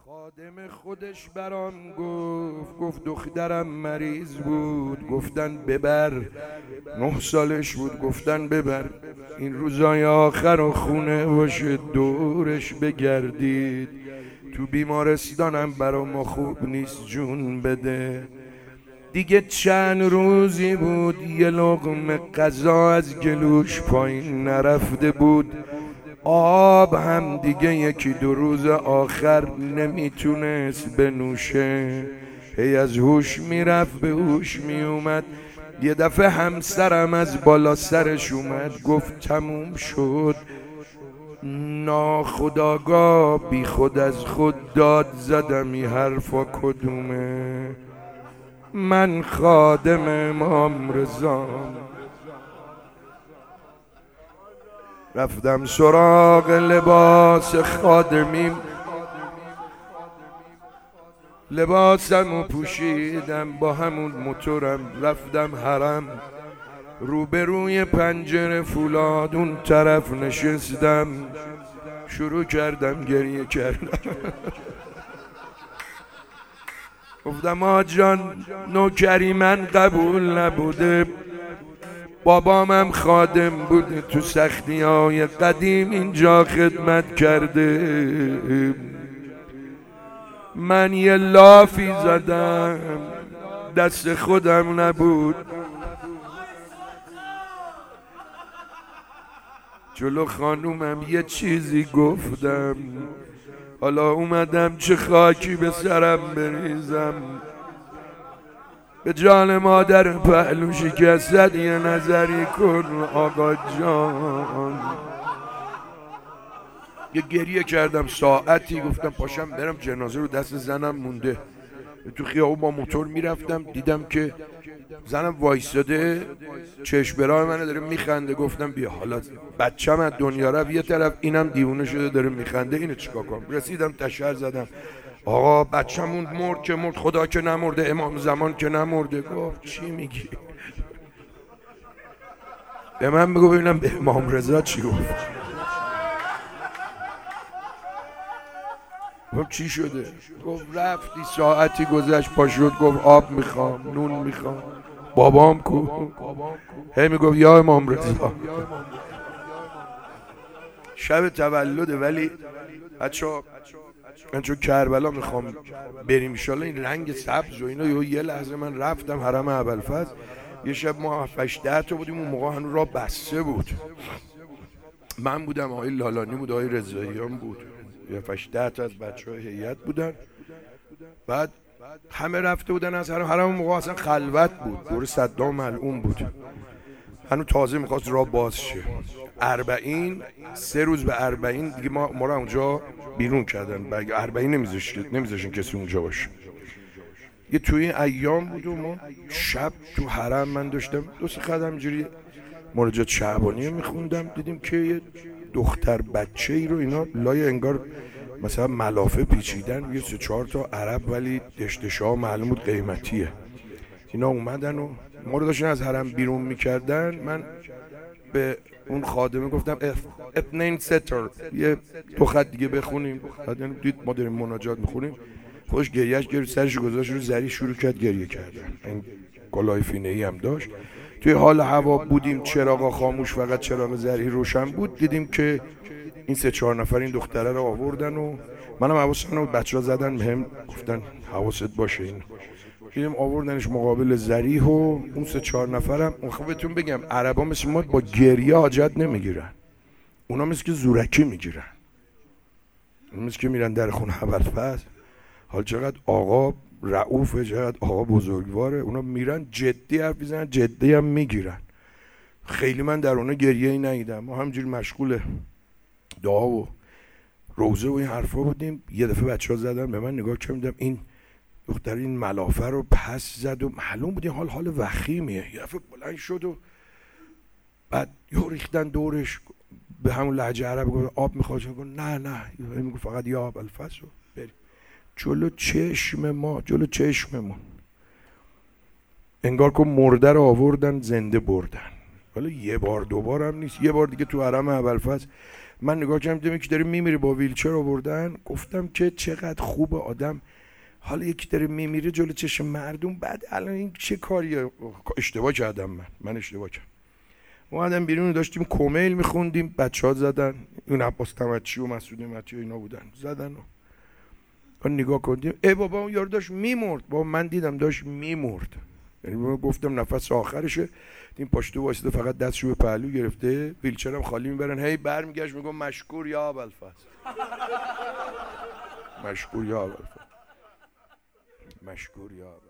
خادم خودش برام گفت دخترم مریض بود، گفتن ببر. 9 سالش بود، گفتن ببر این روزای آخر و خونه باشه دورش بگردید. تو بیمارستانم برا ما خوب نیست جون بده. دیگه چند روزی بود یه لقمه غذا از گلوش پایین نرفته بود. آب هم دیگه 1-2 روز آخر نمیتونست بنوشه. هی از هوش میرفت به هوش میومد. یه دفعه همسرم از بالا سرش اومد گفت تموم شد. ناخودآگاه بی خود از خود داد زدم این حرفا کدومه؟ من خادم امام رضام. رفتم سراغ لباس خادمیم، لباسمو پوشیدم با همون موتورم. رفتم حرم، روبروی پنجره فولاد اون طرف نشستم. شروع کردم گریه کردم. گفتم آقا جان نوکری من قبول نبوده، بابامم خادم بوده، تو سختی‌های قدیم اینجا خدمت کرده. من یه لافی زدم دست خودم نبود، جلو خانومم یه چیزی گفتم. حالا اومدم چه خاکی به سرم بریزم. به جان مادر پهلو شکستت یه نظری کن آقا جان. یه گریه کردم ساعتی، گفتم پاشم برم جنازه رو دست زنم مونده. تو خیابون با موتور میرفتم دیدم که زنم وایستاده چشم برای منو داره میخنده. گفتم بیا حالا بچه‌م از دنیا رفت یه طرف، اینم دیوونه شده داره میخنده، اینو چیکار کنم؟ رسیدم تشر زدم آقا بچه‌مون مرد که مرد، خدا که نمرده، امام زمان که نمرده. گفت چی میگی؟ به من بگو ببینم به امام رضا چی گفت. گفت چی شده؟ گفت رفتی ساعتی گذشت پا شد گفت آب میخوام، نون میخوام. بابام کو؟ هی میگفت یا امام رضا. شب تولده، ولی بچه‌ها من چون کربلا میخوام بریم انشالله این رنگ سبز و اینا. یه لحظه من رفتم حرم ابوالفضل. یه شب ما 7-8 تا بودیم، اون موقع هنوز راه بسته بود. من بودم، آقای لالانی بود، آقای رضاییان بود، یه 7-8 تا از بچه‌های هیئت بودن. بعد همه رفته بودن از حرم اون موقع اصلا خلوت بود، دور صدام ملعون بود، هنوز تازه میخواست راه باز شه. 3 روز به 40 دیگه ما رو اونجا بیرون کردن. 40 نمیذاشتن کسی اونجا باشه. یه توی این ایام بود و ما شب تو حرم من داشتم 2-3 قدم اینجوری مناجات شعبانی میخوندم، دیدیم که یه دختر بچه ای رو اینا لای انگار مثلا ملافه پیچیدن، یه 3-4 تا عرب ولی دشتشا معلوم بود قیمتیه. اینا اومدن و ما رو داشتن از حرم بیرون میکردن. من به اون خادمه گفتم اثنین ستر، یه 2 خط دیگه بخونیم. خادم دید ما داریم مناجات میخونیم، خوش گریهش گرفت، سرش گذاشت رو زری، شروع کرد گریه کردن. این کلاه فینه‌ای هم داشت. توی حال هوا بودیم، چراغا خاموش، فقط چراغ زری روشن بود. دیدیم که این 3-4 نفر این دختره رو آوردن و منم حواسم رو بچه‌ها زدن بهم، گفتن حواست باشه. این دیدیم آوردنش مقابل زریح و اون 3-4 نفرم. خب بهتون بگم عربا مثل ما با گریه حاجت نمیگیرن، اونا مثل که زورکی میگیرن، مثل که میرن در خونه ابوالفضل. حال چقدر آقا رؤوفه، چقدر آقا بزرگواره، اونا میرن جدی حرف میزنن، جدی هم میگیرن. خیلی من در اونا گریه ای ندیدم، ما همینجوری مشغول دعا و روزه و این حرفا بودیم. یه دفعه بچه‌ها زدن به من، نگاه کردم این دختر این ملافه رو پس زد و معلوم بود این حال وخیمیه. یه دفعه بلند شد و بعد یه ریختن دورش، به همون لهجه عربی گفت آب میخواد؟ گفت نه میگفت فقط یا ابوالفضل. بریم جلو چشممون انگار که مرده رو آوردن زنده بردن. حالا 1 بار 2 بار هم نیست، 1 بار دیگه تو حرم ابوالفضل من نگاه کردم دیدم که داره میمیره، با ویلچر آوردن. گفتم که چقدر خوبه آدم حالا یکی داره میمیره جلو چشم مردم، بعد الان این چه کاریه. اشتباه کردم، من اشتباه کردم. اومدم بیرون داشتیم کمیل میخوندیم، بچه‌ها زدن، اون عباس تمچی و مسعود نعمتی و اینا بودن، زدن و من نگاه کردیم ای بابا اون یارو داشت میمرد. بابا من دیدم داشت میمرد، یعنی گفتم نفس آخرشه. این پاشتو واسطه فقط دستشو به پهلو گرفته، ویلچرم خالی میبرن، هی برمیگشت میگم مشکور یا ابوالفضل، مشکور یا ابوالفضل، مشکور یا ابوالفضل.